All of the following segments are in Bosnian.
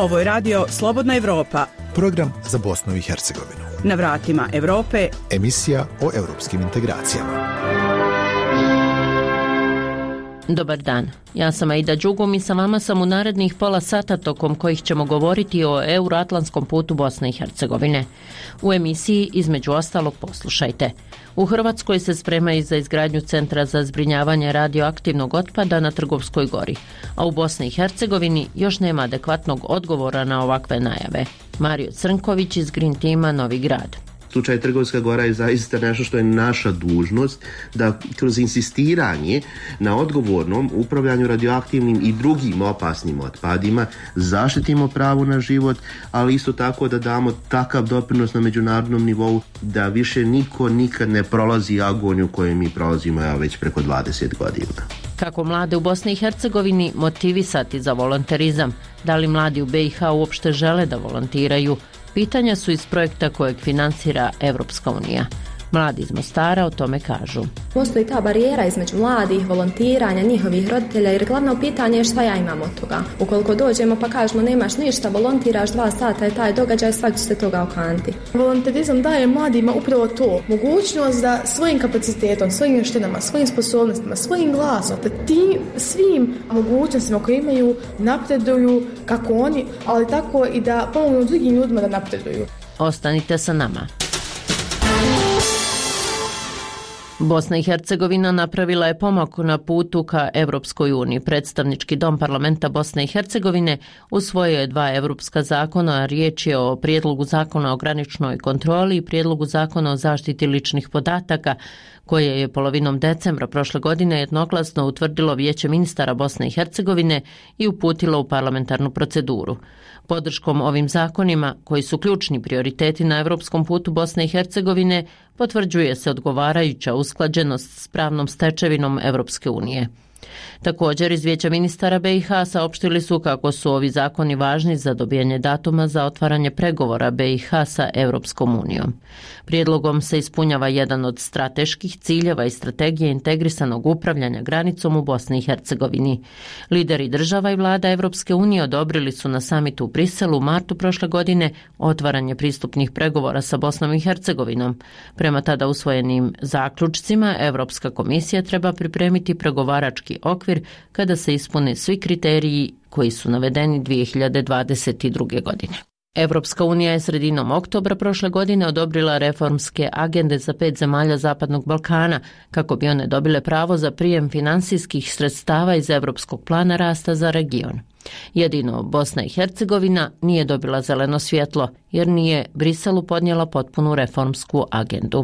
Ovo je radio Slobodna Evropa. Program za Bosnu i Hercegovinu. Na vratima Evrope. Emisija o europskim integracijama. Dobar dan, ja sam Aida Đugum i sa vama sam u narednih pola sata tokom kojih ćemo govoriti o euroatlantskom putu Bosne i Hercegovine. U emisiji između ostalog poslušajte. U Hrvatskoj se spremaju za izgradnju centra za zbrinjavanje radioaktivnog otpada na Trgovskoj gori, a u Bosni i Hercegovini još nema adekvatnog odgovora na ovakve najave. Mario Crnković iz Green Tima Novi Grad. Slučaj Trgovska gora je zaista nešto što je naša dužnost da kroz insistiranje na odgovornom upravljanju radioaktivnim i drugim opasnim otpadima zaštitimo pravo na život, ali isto tako da damo takav doprinos na međunarodnom nivou da više niko nikad ne prolazi agoniju koju mi prolazimo već preko 20 godina. Kako mlade u Bosni i Hercegovini motivisati za volonterizam? Da li mladi u BiH uopšte žele da volontiraju? Pitanja su iz projekta kojeg finansira Evropska unija. Mladi iz Mostara o tome kažu. Postoji ta barijera između mladih, volontiranja, njihovih roditelja, jer glavno pitanje je šta ja imam od toga. Ukoliko dođemo pa kažemo nemaš ništa, volontiraš 2 sata je taj događaj, svak će se toga okanti. Volonterizam daje mladima upravo to, mogućnost da svojim kapacitetom, svojim vještinama, svojim sposobnostima, svojim glasom, da tim svim mogućnostima koje imaju napreduju kako oni, ali tako i da pomognu drugim ljudima da napreduju. Ostanite sa nama. Bosna i Hercegovina napravila je pomak na putu ka Evropskoj uniji. Predstavnički dom parlamenta Bosne i Hercegovine usvojio je 2 evropska zakona. Riječ je o prijedlogu zakona o graničnoj kontroli i prijedlogu zakona o zaštiti ličnih podataka, koje je polovinom decembra prošle godine jednoglasno utvrdilo Vijeće ministara Bosne i Hercegovine i uputilo u parlamentarnu proceduru. Podrškom ovim zakonima, koji su ključni prioriteti na evropskom putu Bosne i Hercegovine, potvrđuje se odgovarajuća usklađenost s pravnom stečevinom Evropske unije. Također iz Vijeća ministara BiH saopštili su kako su ovi zakoni važni za dobijanje datuma za otvaranje pregovora BiH sa Evropskom unijom. Prijedlogom se ispunjava jedan od strateških ciljeva i strategije integrisanog upravljanja granicom u Bosni i Hercegovini. Lideri država i vlada Evropske unije odobrili su na samitu u Briselu u martu prošle godine otvaranje pristupnih pregovora sa Bosnom i Hercegovinom. Prema tada usvojenim zaključcima, Evropska komisija treba pripremiti pregovarački okvir kada se ispune svi kriteriji koji su navedeni 2022. godine. Evropska unija je sredinom oktobra prošle godine odobrila reformske agende za 5 zemalja Zapadnog Balkana kako bi one dobile pravo za prijem finansijskih sredstava iz Evropskog plana rasta za region. Jedino Bosna i Hercegovina nije dobila zeleno svjetlo jer nije Briselu podnijela potpunu reformsku agendu.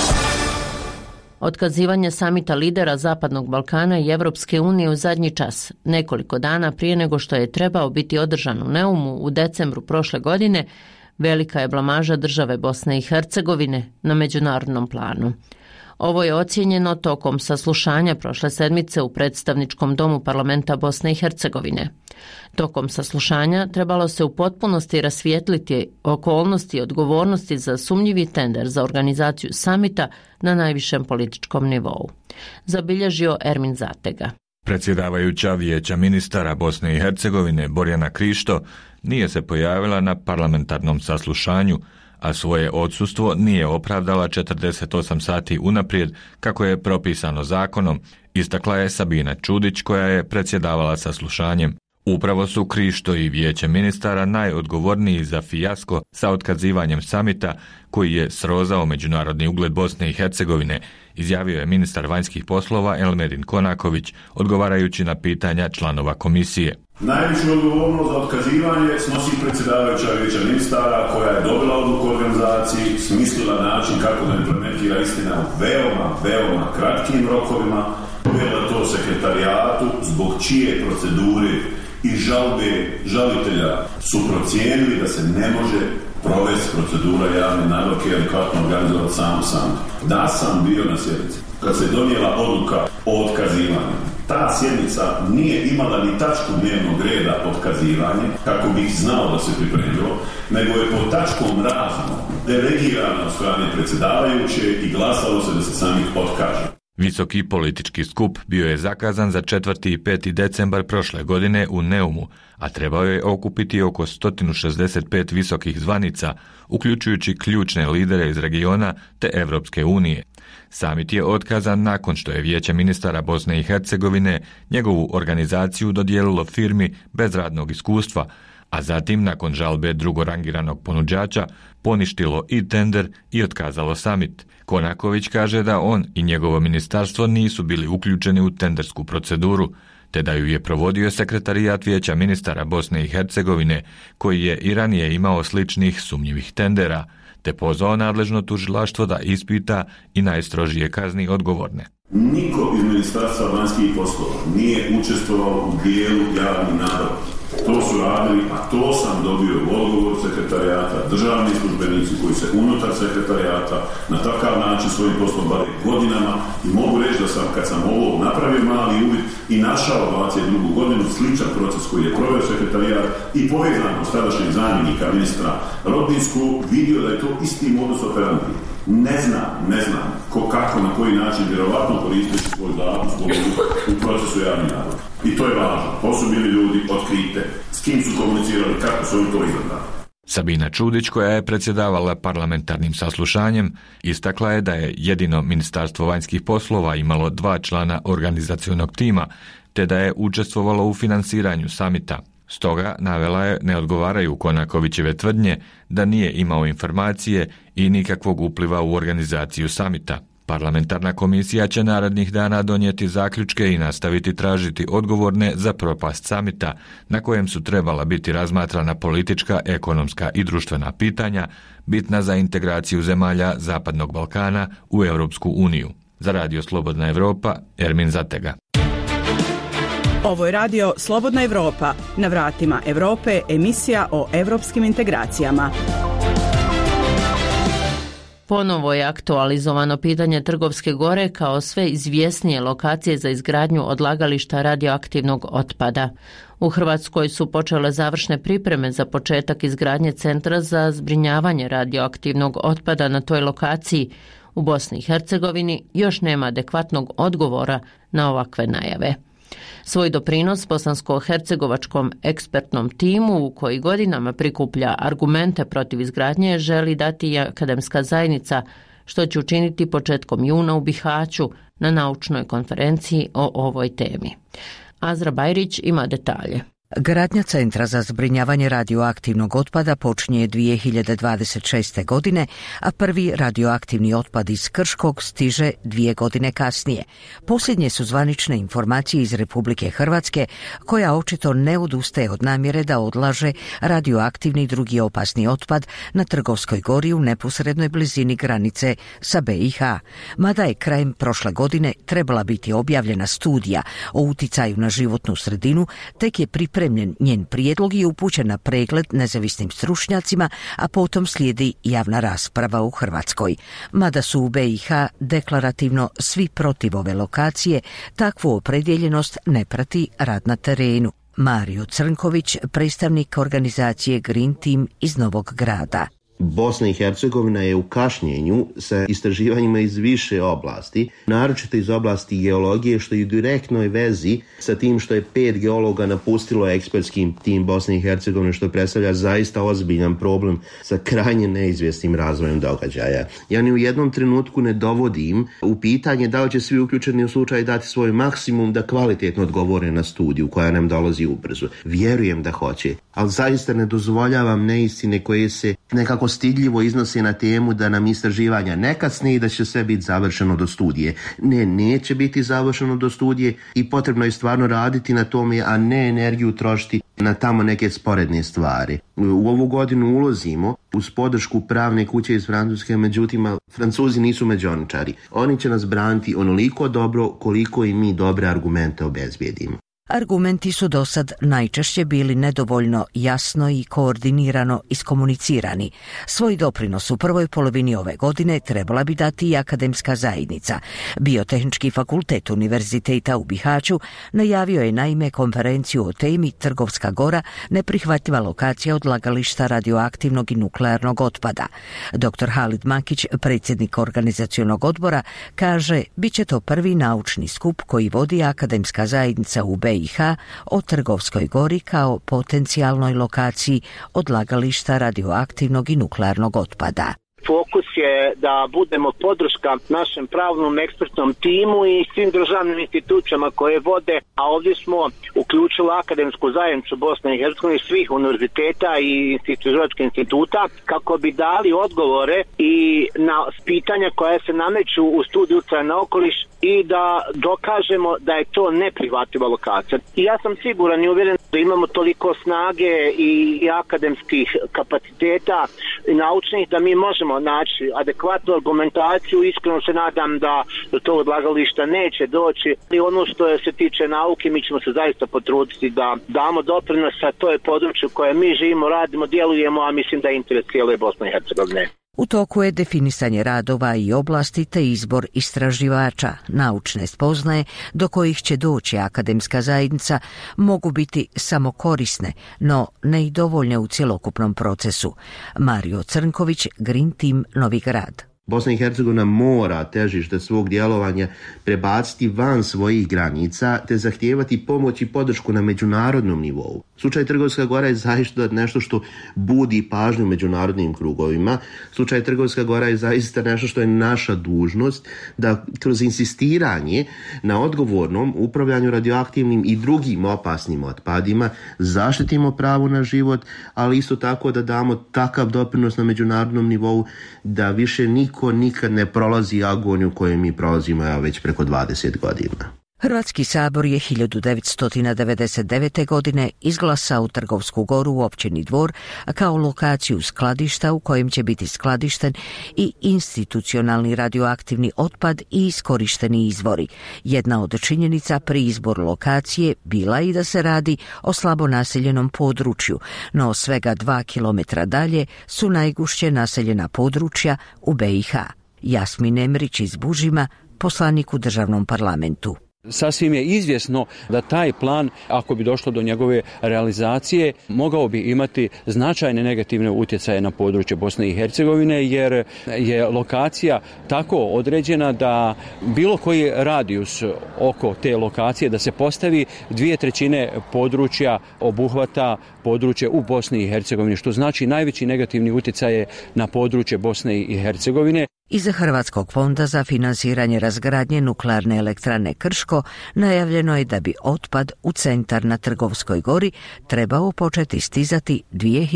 Otkazivanje samita lidera Zapadnog Balkana i Evropske unije u zadnji čas, nekoliko dana prije nego što je trebao biti održan u Neumu u decembru prošle godine, velika je blamaža države Bosne i Hercegovine na međunarodnom planu. Ovo je ocijenjeno tokom saslušanja prošle sedmice u predstavničkom domu parlamenta Bosne i Hercegovine. Tokom saslušanja trebalo se u potpunosti rasvijetliti okolnosti i odgovornosti za sumnjivi tender za organizaciju samita na najvišem političkom nivou. Zabilježio Ermin Zatega. Predsjedavajuća Vijeća ministara Bosne i Hercegovine Borjana Krišto nije se pojavila na parlamentarnom saslušanju, a svoje odsustvo nije opravdala 48 sati unaprijed kako je propisano zakonom, istakla je Sabina Čudić koja je predsjedavala saslušanjem. Upravo su Krišto i Vijeće ministara najodgovorniji za fijasko sa otkazivanjem samita koji je srozao međunarodni ugled Bosne i Hercegovine, izjavio je ministar vanjskih poslova Elmedin Konaković, odgovarajući na pitanja članova komisije. Najvišu odgovornost za otkazivanje snosi predsjedavajuća Vijeća ministara koja je dobila odluku o organizaciji, smislila način kako da implementira istina u veoma kratkim rokovima, uvjela to sekretarijatu zbog čije procedure i žalbe žalitelja su procijenili da se ne može provesti procedura javne nabavke i adekvatno organizovati sam. Da sam bio na sjednici kad se donijela odluka o otkazivanju. Ta sjednica nije imala ni tačku dnevnog reda otkazivanje, kako bih znao da se pripremilo, nego je pod tačkom razno delegirana od strane predsjedavajuće i glasalo se da se samih otkaže. Visoki politički skup bio je zakazan za 4. i 5. decembar prošle godine u Neumu, a trebao je okupiti oko 165 visokih zvanica, uključujući ključne lidere iz regiona te Evropske unije. Samit je otkazan nakon što je Vijeće ministara Bosne i Hercegovine njegovu organizaciju dodijelilo firmi bez radnog iskustva, a zatim nakon žalbe drugorangiranog ponuđača poništilo i tender i otkazalo samit. Konaković kaže da on i njegovo ministarstvo nisu bili uključeni u tendersku proceduru, te da ju je provodio sekretarijat Vijeća ministara Bosne i Hercegovine, koji je i ranije imao sličnih sumnjivih tendera, te pozvao nadležno tužilaštvo da ispita i najstrožije kazni odgovorne. Niko iz Ministarstva vanjskih poslova nije učestvovao u dijelu javnih nabava. To su radili, a to sam dobio odgovor sekretarijata, državni službenici koji se unutar sekretarijata na takav način svojim poslom bave godinama, i mogu reći da sam, kad sam ovo napravio mali uvid i našao 22. godinu sličan proces koji je proveo sekretarijat i povezano s tadašnjeg zamjenika ministra Rodninsku, vidio da je to isti modus operandi. Ne znam kako, na koji način, vjerovatno koristeći svoj status u procesu javnih nabava. I to je važno. To su bili ljudi, otkrite, s kim su komunicirali, kako su oni to izabrali. Sabina Čudić, koja je predsjedavala parlamentarnim saslušanjem, istakla je da je jedino Ministarstvo vanjskih poslova imalo 2 člana organizacionog tima, te da je učestvovalo u finansiranju samita. Stoga, navela je, ne odgovaraju Konakovićeve tvrdnje da nije imao informacije i nikakvog upliva u organizaciju samita. Parlamentarna komisija će narednih dana donijeti zaključke i nastaviti tražiti odgovorne za propast samita, na kojem su trebala biti razmatrana politička, ekonomska i društvena pitanja, bitna za integraciju zemalja Zapadnog Balkana u Europsku uniju. Za Radio Slobodna Evropa, Ermin Zatega. Ovo je Radio Slobodna Evropa, na vratima Europe, emisija o europskim integracijama. Ponovo je aktualizovano pitanje Trgovske gore kao sve izvjesnije lokacije za izgradnju odlagališta radioaktivnog otpada. U Hrvatskoj su počele završne pripreme za početak izgradnje centra za zbrinjavanje radioaktivnog otpada na toj lokaciji. U Bosni i Hercegovini još nema adekvatnog odgovora na ovakve najave. Svoj doprinos bosansko-hercegovačkom ekspertnom timu, u koji godinama prikuplja argumente protiv izgradnje, želi dati i akademska zajednica, što će učiniti početkom juna u Bihaću na naučnoj konferenciji o ovoj temi. Azra Bajrić ima detalje. Gradnja centra za zbrinjavanje radioaktivnog otpada počinje 2026. godine, a prvi radioaktivni otpad iz Krškog stiže 2 godine kasnije. Posljednje su zvanične informacije iz Republike Hrvatske, koja očito ne odustaje od namjere da odlaže radioaktivni i drugi opasni otpad na Trgovskoj gori u neposrednoj blizini granice sa BiH. Mada je krajem prošle godine trebala biti objavljena studija o uticaju na životnu sredinu, tek je pripremljen njen prijedlog i upućen na pregled nezavisnim stručnjacima, a potom slijedi javna rasprava u Hrvatskoj. Mada su u BiH deklarativno svi protiv ove lokacije, takvu opredjeljenost ne prati rad na terenu. Mario Crnković, predstavnik organizacije Green Team iz Novog Grada. Bosna i Hercegovina je u kašnjenju sa istraživanjima iz više oblasti, naročito iz oblasti geologije, što je u direktnoj vezi sa tim što je 5 geologa napustilo ekspertski tim Bosne i Hercegovine, što predstavlja zaista ozbiljan problem sa krajnje neizvjesnim razvojem događaja. Ja ni u jednom trenutku ne dovodim u pitanje da li će svi uključeni u slučaju dati svoj maksimum da kvalitetno odgovore na studiju koja nam dolazi ubrzo. Vjerujem da hoće, ali zaista ne dozvoljavam neistine koje se nekako stidljivo iznose na temu da nam istraživanja ne kasne i da će sve biti završeno do studije. Ne, neće biti završeno do studije i potrebno je stvarno raditi na tome, a ne energiju trošiti na tamo neke sporedne stvari. U ovu godinu ulazimo uz podršku pravne kuće iz Francuske, međutim, Francuzi nisu međoničari. Oni će nas braniti onoliko dobro koliko i mi dobre argumente obezbijedimo. Argumenti su dosad najčešće bili nedovoljno jasno i koordinirano iskomunicirani. Svoj doprinos u prvoj polovini ove godine trebala bi dati i akademska zajednica. Biotehnički fakultet Univerziteta u Bihaću najavio je naime konferenciju o temi Trgovska gora, neprihvatljiva lokacija odlagališta radioaktivnog i nuklearnog otpada. Dr. Halid Makić, predsjednik organizacionog odbora, kaže bit će to prvi naučni skup koji vodi akademska zajednica u BiH o Trgovskoj gori kao potencijalnoj lokaciji odlagališta radioaktivnog i nuklearnog otpada. Fokus je da budemo podrška našem pravnom ekspertnom timu i svim državnim institucijama koje vode, a ovdje smo uključili akademsku zajednicu Bosne i Hercegovine, svih univerziteta i istraživačkih instituta kako bi dali odgovore i na pitanja koja se nameću u studiju utjecaja na okoliš i da dokažemo da je to neprihvatljiva lokacija. I ja sam siguran i uvjeren da imamo toliko snage i akademskih kapaciteta i naučnih da mi možemo naći adekvatnu argumentaciju. Iskreno se nadam da do tog odlagališta neće doći. I ono što se tiče nauke, mi ćemo se zaista potruditi da damo doprinos, a to je područje u kojem mi živimo, radimo, djelujemo, a mislim da je interes cijele Bosne i Hercegovine. U toku je definisanje radova i oblasti te izbor istraživača. Naučne spoznaje do kojih će doći akademska zajednica mogu biti samo korisne, no ne i dovoljne u cjelokupnom procesu. Mario Crnković, Green Team, Novi Grad. Bosna i Hercegovina mora težište svog djelovanja prebaciti van svojih granica te zahtijevati pomoć i podršku na međunarodnom nivou. Slučaj Trgovska gora je zaista nešto što budi pažnju međunarodnim krugovima. Slučaj Trgovska gora je zaista nešto što je naša dužnost da kroz insistiranje na odgovornom upravljanju radioaktivnim i drugim opasnim otpadima zaštitimo pravo na život, ali isto tako da damo takav doprinos na međunarodnom nivou da više niko nikad ne prolazi agoniju koju mi prolazimo već preko 20 godina. Hrvatski sabor je 1999. godine izglasao Trgovsku goru u općini Dvor kao lokaciju skladišta u kojem će biti skladišten i institucionalni radioaktivni otpad i iskorišteni izvori. Jedna od činjenica pri izboru lokacije bila i da se radi o slabo naseljenom području, no svega 2 kilometra dalje su najgušće naseljena područja u BiH. Jasmin Emrić iz Bužima, poslanik u državnom parlamentu. Sasvim je izvjesno da taj plan, ako bi došlo do njegove realizacije, mogao bi imati značajne negativne utjecaje na područje Bosne i Hercegovine, jer je lokacija tako određena da bilo koji radijus oko te lokacije da se postavi 2/3 područja obuhvata područje u Bosni i Hercegovini, što znači najveći negativni utjecaj je na područje Bosne i Hercegovine. Iza Hrvatskog fonda za finansiranje razgradnje nuklearne elektrane Krško najavljeno je da bi otpad u centar na Trgovskoj gori trebao početi stizati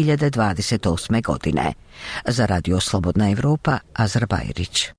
2028. godine. Za Radio Slobodna Evropa, Azar Bajrić.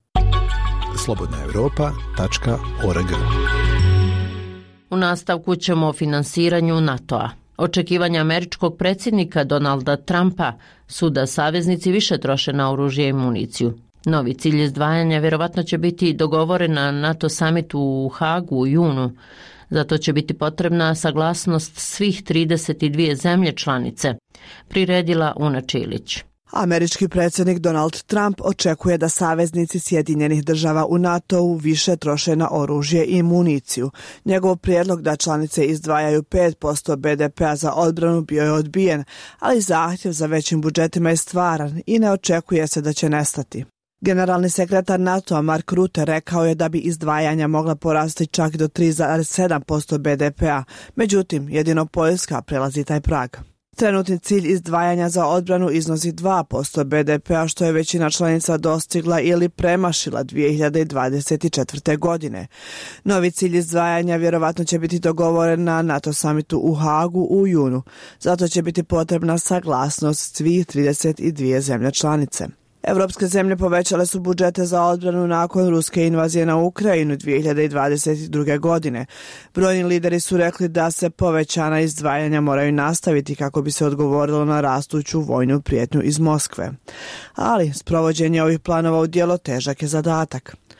slobodnaevropa.org. U nastavku ćemo o finansiranju NATO-a. Očekivanja američkog predsjednika Donalda Trumpa su da saveznici više troše na oružje i municiju. Novi cilj izdvajanja vjerovatno će biti dogovoren na NATO samitu u Hagu u junu. Zato će biti potrebna saglasnost svih 32 zemlje članice, priredila Una Čilić. Američki predsjednik Donald Trump očekuje da saveznici Sjedinjenih država u NATO-u više troše na oružje i municiju. Njegov prijedlog da članice izdvajaju 5% BDP-a za odbranu bio je odbijen, ali zahtjev za većim budžetima je stvaran i ne očekuje se da će nestati. Generalni sekretar NATO-a Mark Rutte rekao je da bi izdvajanja mogla porasti čak do 3,7% BDP-a, međutim jedino Poljska prelazi taj prag. Trenutni cilj izdvajanja za odbranu iznosi 2% BDP-a, što je većina članica dostigla ili premašila 2024. godine. Novi cilj izdvajanja vjerovatno će biti dogovoren na NATO samitu u Hagu u junu. Zato će biti potrebna saglasnost svih 32 zemlje članice. Evropske zemlje povećale su budžete za odbranu nakon ruske invazije na Ukrajinu 2022. godine. Brojni lideri su rekli da se povećana izdvajanja moraju nastaviti kako bi se odgovorilo na rastuću vojnu prijetnju iz Moskve. Ali sprovođenje ovih planova u djelo težak je zadatak.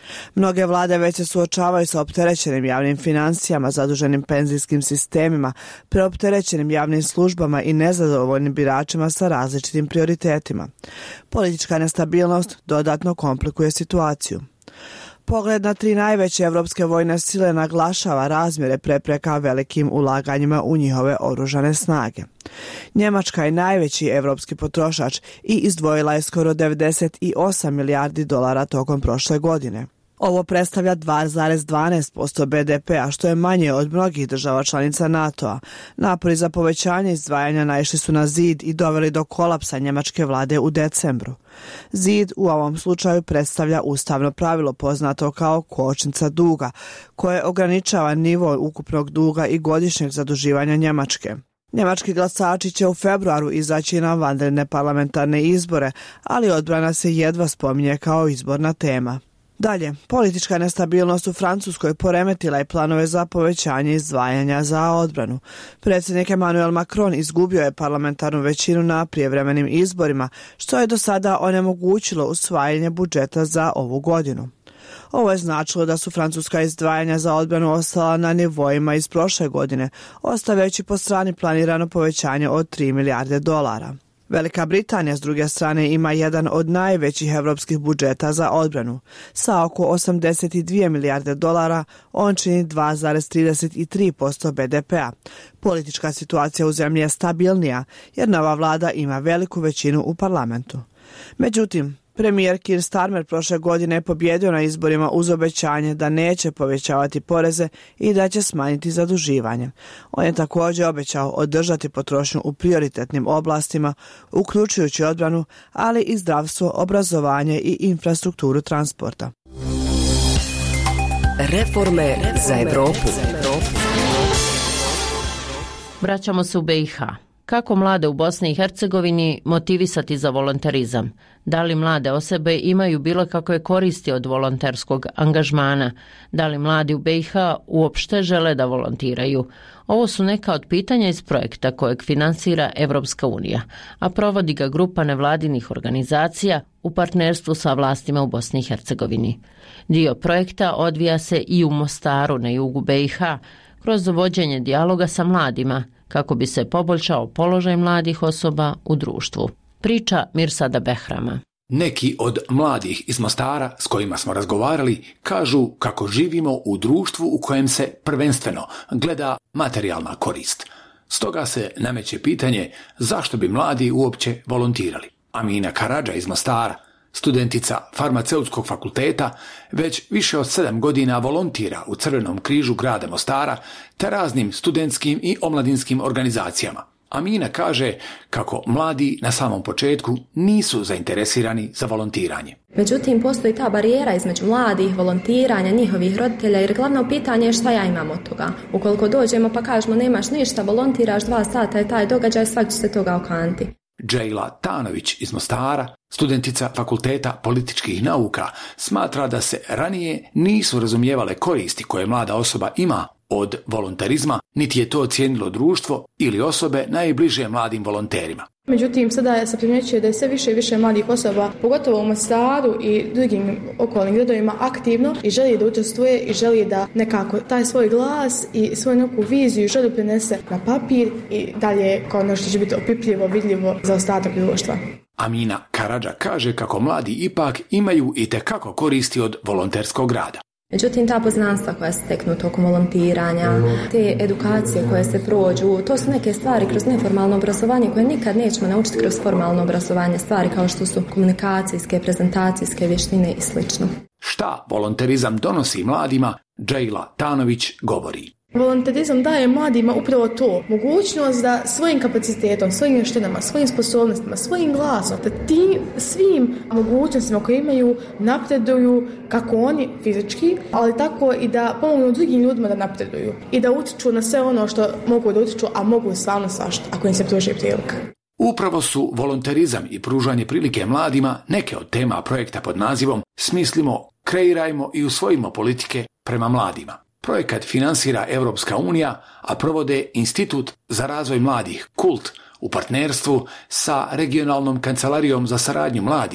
Mnoge vlade već se suočavaju sa opterećenim javnim financijama, zaduženim penzijskim sistemima, preopterećenim javnim službama i nezadovoljnim biračima sa različitim prioritetima. Politička nestabilnost dodatno komplikuje situaciju. Pogled na 3 najveće evropske vojne sile naglašava razmjere prepreka velikim ulaganjima u njihove oružane snage. Njemačka je najveći evropski potrošač i izdvojila je skoro 98 milijardi dolara tokom prošle godine. Ovo predstavlja 2,12% BDP-a, što je manje od mnogih država članica NATO-a. Napori za povećanje izdvajanja naišli su na zid i doveli do kolapsa njemačke vlade u decembru. Zid u ovom slučaju predstavlja ustavno pravilo poznato kao kočnica duga, koje ograničava nivo ukupnog duga i godišnjeg zaduživanja Njemačke. Njemački glasači će u februaru izaći na vanredne parlamentarne izbore, ali odbrana se jedva spominje kao izborna tema. Dalje, politička nestabilnost u Francuskoj poremetila je planove za povećanje izdvajanja za odbranu. Predsjednik Emmanuel Macron izgubio je parlamentarnu većinu na prijevremenim izborima, što je do sada onemogućilo usvajanje budžeta za ovu godinu. Ovo je značilo da su francuska izdvajanja za odbranu ostala na nivoima iz prošle godine, ostavljajući po strani planirano povećanje od 3 milijarde dolara. Velika Britanija, s druge strane, ima jedan od najvećih evropskih budžeta za odbranu. Sa oko 82 milijarde dolara, on čini 2,33% BDP-a. Politička situacija u zemlji je stabilnija, jer nova vlada ima veliku većinu u parlamentu. Međutim, premijer Keir Starmer prošle godine je pobjedio na izborima uz obećanje da neće povećavati poreze i da će smanjiti zaduživanje. On je također obećao održati potrošnju u prioritetnim oblastima, uključujući odbranu, ali i zdravstvo, obrazovanje i infrastrukturu transporta. Reforme za Evropu. Vraćamo se u BiH. Kako mlade u Bosni i Hercegovini motivisati za volonterizam? Da li mlade osobe imaju bilo kakve koristi od volonterskog angažmana? Da li mladi u BiH uopšte žele da volontiraju? Ovo su neka od pitanja iz projekta kojeg finansira Evropska unija, a provodi ga grupa nevladinih organizacija u partnerstvu sa vlastima u Bosni i Hercegovini. Dio projekta odvija se i u Mostaru na jugu BiH kroz vođenje dijaloga sa mladima, kako bi se poboljšao položaj mladih osoba u društvu. Priča Mirsada Behrama. Neki od mladih iz Mostara s kojima smo razgovarali kažu kako živimo u društvu u kojem se prvenstveno gleda materijalna korist. Stoga se nameće pitanje zašto bi mladi uopće volontirali. Amina Karadža iz Mostara, studentica farmaceutskog fakulteta, već više od 7 godina volontira u Crvenom križu grada Mostara te raznim studentskim i omladinskim organizacijama. Amina kaže kako mladi na samom početku nisu zainteresirani za volontiranje. Međutim, postoji ta barijera između mladih, volontiranja, njihovih roditelja, jer glavno pitanje je šta ja imam od toga. Ukoliko dođemo pa kažemo nemaš ništa, volontiraš 2 sata je taj događaj, svak će se toga okanti. Džejla Tanović iz Mostara, studentica Fakulteta političkih nauka, smatra da se ranije nisu razumijevale koristi koje mlada osoba ima od volonterizma, niti je to cijenilo društvo ili osobe najbliže mladim volonterima. Međutim, sada se primjećuje da je sve više i više mladih osoba, pogotovo u Mostaru i drugim okolnim gradovima, aktivno i želi da učestvuje i želi da nekako taj svoj glas i svoju neku viziju želi prenese na papir i dalje kao nešto što će biti opipljivo, vidljivo za ostatak društva. Amina Karadža kaže kako mladi ipak imaju itekako koristi od volonterskog rada. Međutim, ta poznanstva koja se steknu tokom volontiranja, te edukacije koje se prođu, to su neke stvari kroz neformalno obrazovanje koje nikad nećemo naučiti kroz formalno obrazovanje, stvari kao što su komunikacijske, prezentacijske vještine i sl. Šta volonterizam donosi mladima, Džejla Tanović govori. Volonterizam daje mladima upravo to, mogućnost da svojim kapacitetom, svojim vještinama, svojim sposobnostima, svojim glasom, da tim svim mogućnostima koje imaju napreduju kako oni fizički, ali tako i da pomognu drugim ljudima da napreduju i da utiču na sve ono što mogu da utiču, a mogu stvarno svašta ako im se pruži prilika. Upravo su volonterizam i pružanje prilike mladima neke od tema projekta pod nazivom Smislimo, kreirajmo i usvojimo politike prema mladima. Projekat finansira Evropska unija, a provode Institut za razvoj mladih KULT u partnerstvu sa regionalnom kancelarijom za saradnju mladih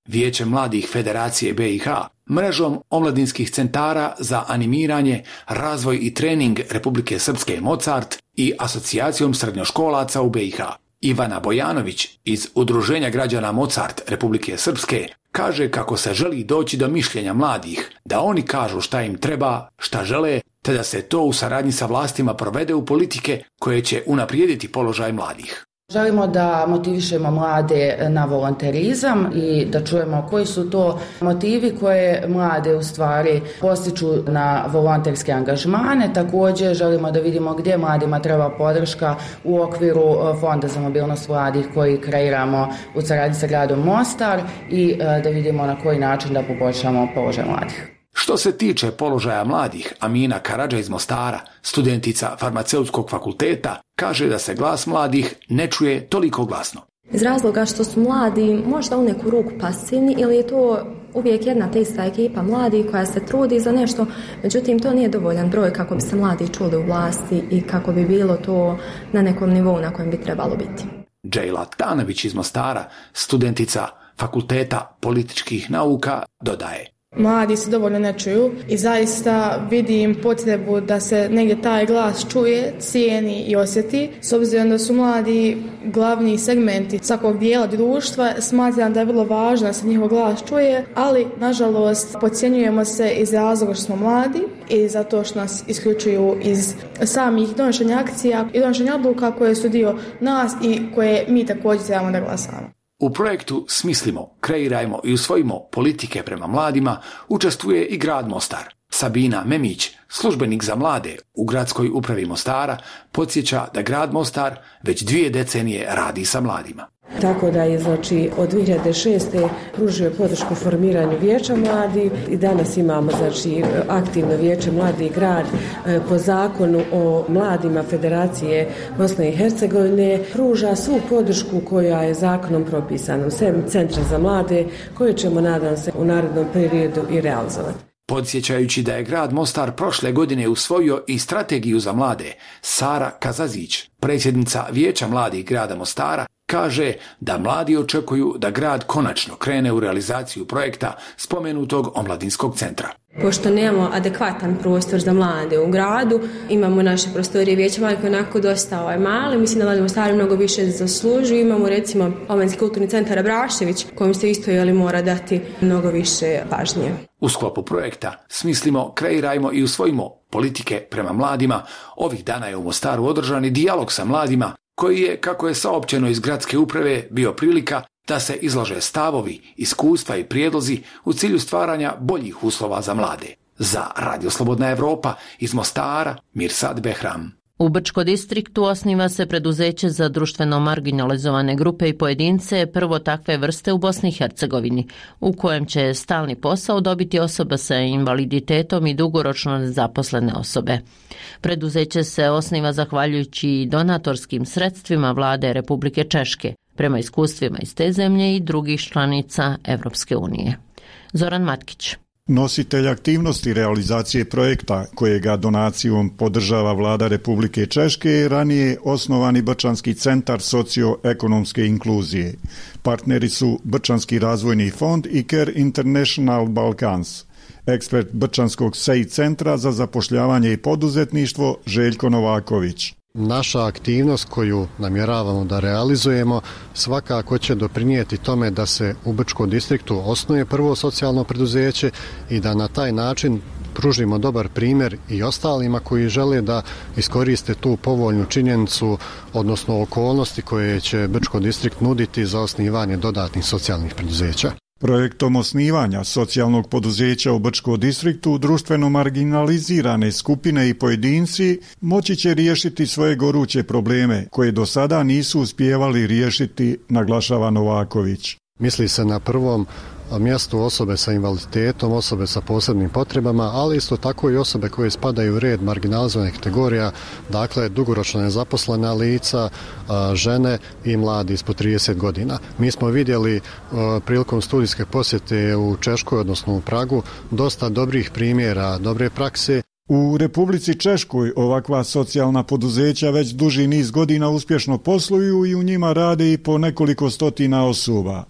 Vijeće mladih Federacije BiH, mrežom omladinskih centara za animiranje, razvoj i trening Republike Srpske Mozart i asocijacijom srednjoškolaca u BiH. Ivana Bojanović iz Udruženja građana Mozart Republike Srpske kaže kako se želi doći do mišljenja mladih, da oni kažu šta im treba, šta žele, te da se to u saradnji sa vlastima provede u politike koje će unaprijediti položaj mladih. Želimo da motivišemo mlade na volonterizam i da čujemo koji su to motivi koje mlade u stvari postiču na volonterske angažmane. Također želimo da vidimo gdje mladima treba podrška u okviru Fonda za mobilnost mladih koji kreiramo u saradnji sa gradom Mostar i da vidimo na koji način da poboljšamo položaj mladih. Što se tiče položaja mladih, Amina Karadža iz Mostara, studentica farmaceutskog fakulteta, kaže da se glas mladih ne čuje toliko glasno. Iz razloga što su mladi možda u neku ruku pasivni ili je to uvijek jedna te ista ekipa mladih koja se trudi za nešto, međutim to nije dovoljan broj kako bi se mladi čuli u vlasti i kako bi bilo to na nekom nivou na kojem bi trebalo biti. Džejla Tanović iz Mostara, studentica fakulteta političkih nauka, dodaje: Mladi se dovoljno ne čuju i zaista vidim potrebu da se negdje taj glas čuje, cijeni i osjeti. S obzirom da su mladi glavni segmenti svakog dijela društva, smatram da je vrlo važno da se njihov glas čuje, ali nažalost podcjenjujemo se iz razloga što smo mladi i zato što nas isključuju iz samih donošenja akcija i donošenja odluka koje su dio nas i koje mi također trebamo da glasamo. U projektu Smislimo, kreirajmo i usvojimo politike prema mladima učestvuje i grad Mostar. Sabina Memić, službenik za mlade u gradskoj upravi Mostara, podsjeća da grad Mostar već 2 decenije radi sa mladima. Tako da je od 2006. pružio podršku formiranju vijeća mladih i danas imamo aktivno vijeće mladih grad po zakonu o mladima Federacije Bosne i Hercegovine pruža svu podršku koja je zakonom propisana, sem centra za mlade koje ćemo nadam se u narednom periodu i realizovati. Podsjećajući da je grad Mostar prošle godine usvojio i strategiju za mlade, Sara Kazazić, predsjednica vijeća mladih grada Mostara, kaže da mladi očekuju da grad konačno krene u realizaciju projekta spomenutog omladinskog centra. Pošto nemamo adekvatan prostor za mlade u gradu, imamo naše prostorije vijeća mladih koji onako dosta mali, mislim da mladi Mostari mnogo više zaslužuju. Imamo recimo Omladinski kulturni centar Abrašević kojem se isto mora dati mnogo više pažnje. U sklopu projekta Smislimo, kreirajmo i usvojimo politike prema mladima. Ovih dana je u Mostaru održan i dijalog sa mladima koji je, kako je saopćeno iz gradske uprave, bio prilika da se izlože stavovi, iskustva i prijedlozi u cilju stvaranja boljih uslova za mlade. Za Radio Slobodna Evropa iz Mostara, Mirsad Behram. U Brčko distriktu osniva se preduzeće za društveno marginalizovane grupe i pojedince, prvo takve vrste u Bosni i Hercegovini, u kojem će stalni posao dobiti osoba sa invaliditetom i dugoročno nezaposlene osobe. Preduzeće se osniva zahvaljujući donatorskim sredstvima vlade Republike Češke, prema iskustvima iz te zemlje i drugih članica Evropske unije. Zoran Matkić. Nositelj aktivnosti realizacije projekta, kojega donacijom podržava vlada Republike Češke, je ranije osnovani Brčanski centar socioekonomske inkluzije. Partneri su Brčanski razvojni fond i Care International Balkans. Ekspert Brčanskog SEI centra za zapošljavanje i poduzetništvo Željko Novaković. Naša aktivnost koju namjeravamo da realizujemo svakako će doprinijeti tome da se u Brčkom distriktu osnuje prvo socijalno preduzeće i da na taj način pružimo dobar primjer i ostalima koji žele da iskoriste tu povoljnu činjenicu, odnosno okolnosti koje će Brčko distrikt nuditi za osnivanje dodatnih socijalnih preduzeća. Projektom osnivanja socijalnog poduzeća u Brčkom distriktu društveno marginalizirane skupine i pojedinci moći će riješiti svoje goruće probleme koje do sada nisu uspijevali riješiti, naglašava Novaković. Misli se na prvom mjestu osobe sa invaliditetom, osobe sa posebnim potrebama, ali isto tako i osobe koje spadaju u red marginalizovanih kategorija, dakle dugoročno nezaposlena lica, žene i mladi ispod 30 godina. Mi smo vidjeli prilikom studijske posjete u Češkoj, odnosno u Pragu, dosta dobrih primjera, dobre prakse. U Republici Češkoj ovakva socijalna poduzeća već duži niz godina uspješno posluju i u njima rade i po nekoliko stotina osoba.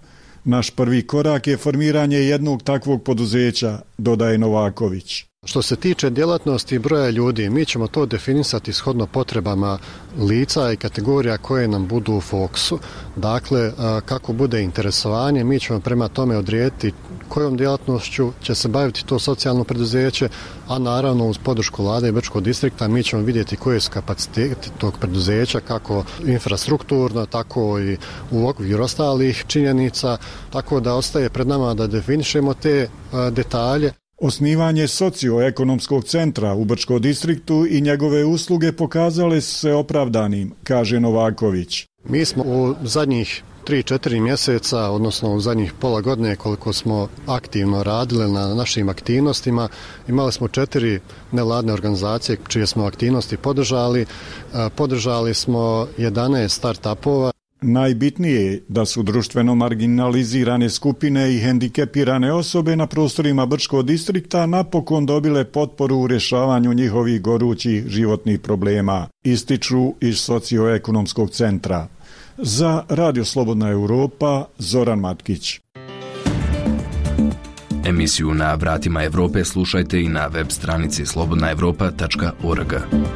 Naš prvi korak je formiranje jednog takvog poduzeća, dodaje Novaković. Što se tiče djelatnosti i broja ljudi, mi ćemo to definisati shodno potrebama lica i kategorija koje nam budu u fokusu. Dakle, kako bude interesovanje, mi ćemo prema tome odrediti kojom djelatnošću će se baviti to socijalno preduzeće, a naravno uz podršku Vlade i Brčkog distrikta mi ćemo vidjeti koje su kapaciteti tog preduzeća, kako infrastrukturno, tako i u okviru ostalih činjenica, tako da ostaje pred nama da definišemo te detalje. Osnivanje socioekonomskog centra u Brčkom distriktu i njegove usluge pokazale su se opravdanim, kaže Novaković. Mi smo u zadnjih 3-4 mjeseca, odnosno u zadnjih pola godine koliko smo aktivno radili na našim aktivnostima, imali smo 4 nevladne organizacije čije smo aktivnosti podržali. Podržali smo 11 start-upova. Najbitnije je da su društveno marginalizirane skupine i hendikepirane osobe na prostorima Brčkog distrikta napokon dobile potporu u rješavanju njihovih gorućih životnih problema, ističu iz socioekonomskog centra. Za Radio Slobodna Europa, Zoran Matkić. Emisiju Na vratima Evrope slušajte i na web stranici slobodnaevropa.org.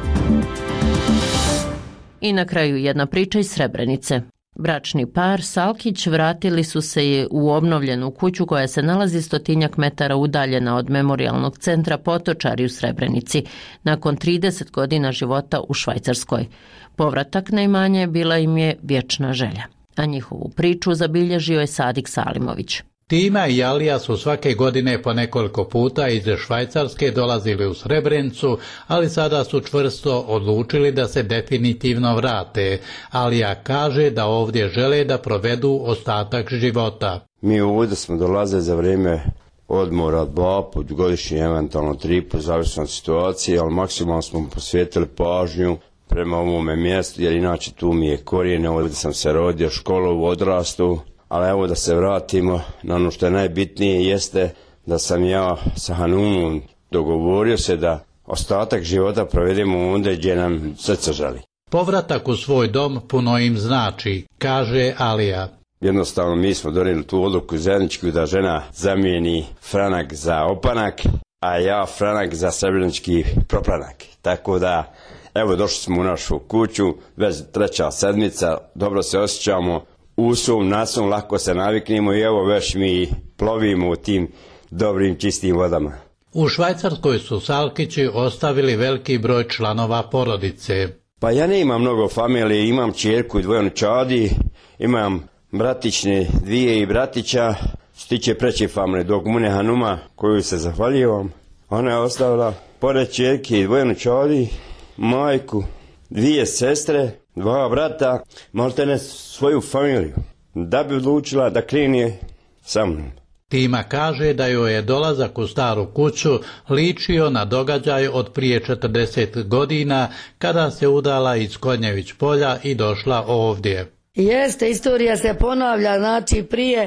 I na kraju jedna priča iz Srebrenice. Bračni par Salkić vratili su se u obnovljenu kuću koja se nalazi 100 metara udaljena od memorijalnog centra Potočari u Srebrenici, nakon 30 godina života u Švajcarskoj. Povratak na imanje bila im je vječna želja, a njihovu priču zabilježio je Sadik Salimović. Tima i Alija su svake godine po nekoliko puta iz Švajcarske dolazili u Srebrenicu, ali sada su čvrsto odlučili da se definitivno vrate. Alija kaže da ovdje žele da provedu ostatak života. Mi ovdje smo dolazili za vrijeme odmora 2 put godišnje, eventualno 3 put, zavisno od situacije, ali maksimalno smo posvetili pažnju prema ovome mjestu, jer inače tu mi je korijene, ovdje sam se rodio, školu, odrastu. Ali evo da se vratimo na ono što je najbitnije, jeste da sam ja sa Hanumom dogovorio se da ostatak života provedemo ondje gdje nam srce želi. Povratak u svoj dom puno im znači, kaže Alija. Jednostavno mi smo donijeli tu odluku zajedničku da žena zamijeni franak za opanak, a ja franak za srebrenički proplanak. Tako da, evo došli smo u našu kuću, već 3. sedmica, dobro se osjećamo. Usum, nasom, lako se naviknemo i evo već mi plovimo u tim dobrim, čistim vodama. U Švajcarskoj su Salkići ostavili veliki broj članova porodice. Pa ja ne imam mnogo familije, imam čerku i 2 unučadi, imam bratične 2 i bratića, što tiče preće familije, dok mune Hanuma, koju se zahvaljivam, ona je ostavila pored čerke i 2 unučadi, majku, 2 sestre, 2 brata, maltene svoju familiju, da bi odlučila da krene sa mnom. Tima kaže da joj je dolazak u staru kuću ličio na događaj od prije 40 godina, kada se udala iz Konjević polja i došla ovdje. Jeste, istorija se ponavlja, znači prije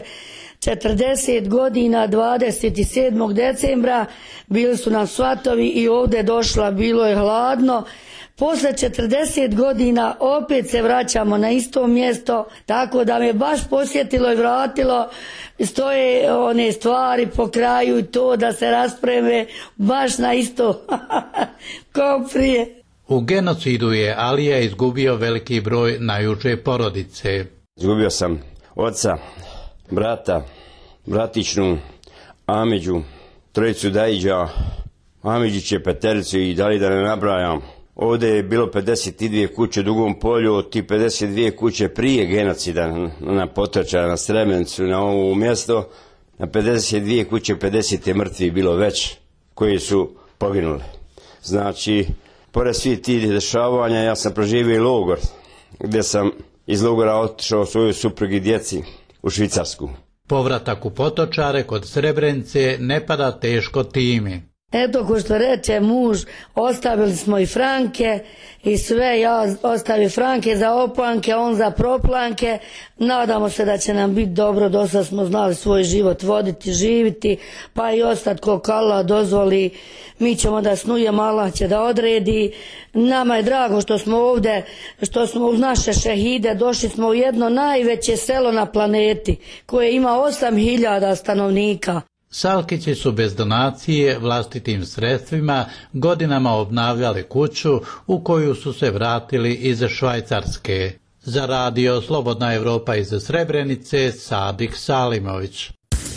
40 godina, 27. decembra, bili su nam svatovi i ovdje došla, bilo je hladno. Posle 40 godina opet se vraćamo na isto mjesto, tako da me baš posjetilo i vratilo, stoje one stvari po kraju i to da se raspreme baš na isto kao prije. U genocidu je Alija izgubio veliki broj najuže porodice. Izgubio sam oca, brata, bratičnu, Amidžu, 3 dajiđa, Amidžiće, petericu i dalje da ne nabrajam. Ovdje je bilo 52 kuće u Dugom polju, od tih 52 kuće prije genocida na Potočara, na Srebrenicu, na ovo mjesto, na 52 kuće 50 je mrtvi bilo već, koji su poginuli. Znači, pored svih tih dešavanja, ja sam proživio i logor, gdje sam iz logora otišao svoju suprugu i djeci u Švicarsku. Povratak u Potočare kod Srebrenice ne pada teško Timi. Eto, ko što reče muž, ostavili smo i franke i sve, ja ostavim franke za oplanke, on za proplanke. Nadamo se da će nam biti dobro, dosad smo znali svoj život voditi, živiti, pa i ostati koliko Allah dozvoli. Mi ćemo da snujemo, Allah će da odredi. Nama je drago što smo ovdje, što smo uz naše šehide, došli smo u jedno najveće selo na planeti koje ima 8.000 stanovnika. Salkići su bez donacije vlastitim sredstvima godinama obnavljali kuću u koju su se vratili iz Švajcarske. Za radio Slobodna Evropa iz Srebrenice, Sadik Salimović.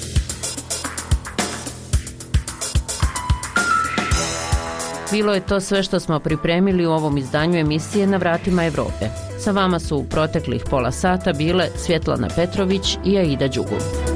Bilo je to sve što smo pripremili u ovom izdanju emisije Na vratima Evrope. Sa vama su u proteklih pola sata bile Svjetlana Petrović i Aida Đugul.